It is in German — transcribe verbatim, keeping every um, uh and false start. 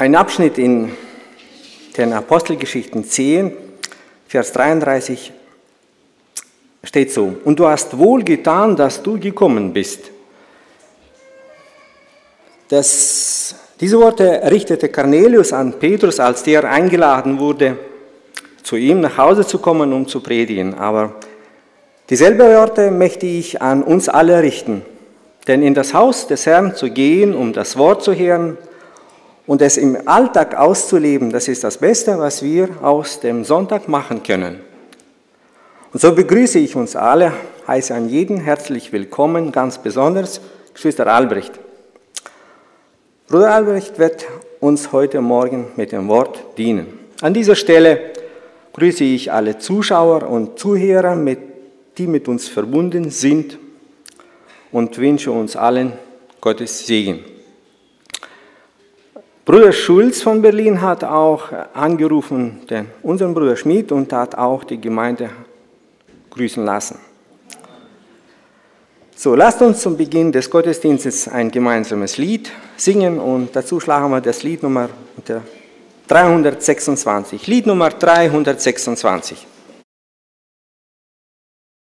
Ein Abschnitt in den Apostelgeschichten zehn, Vers dreiunddreißig steht so: Und du hast wohl getan, dass du gekommen bist. Das, diese Worte richtete Cornelius an Petrus, als der eingeladen wurde, zu ihm nach Hause zu kommen, um zu predigen. Aber dieselben Worte möchte ich an uns alle richten. Denn in das Haus des Herrn zu gehen, um das Wort zu hören und es im Alltag auszuleben, das ist das Beste, was wir aus dem Sonntag machen können. Und so begrüße ich uns alle, heiße an jeden herzlich willkommen, ganz besonders Geschwister Albrecht. Bruder Albrecht wird uns heute Morgen mit dem Wort dienen. An dieser Stelle grüße ich alle Zuschauer und Zuhörer, die mit uns verbunden sind, und wünsche uns allen Gottes Segen. Bruder Schulz von Berlin hat auch angerufen, den, unseren Bruder Schmidt, und hat auch die Gemeinde grüßen lassen. So, lasst uns zum Beginn des Gottesdienstes ein gemeinsames Lied singen, und dazu schlagen wir das Lied Nummer dreihundertsechsundzwanzig. Lied Nummer dreihundertsechsundzwanzig.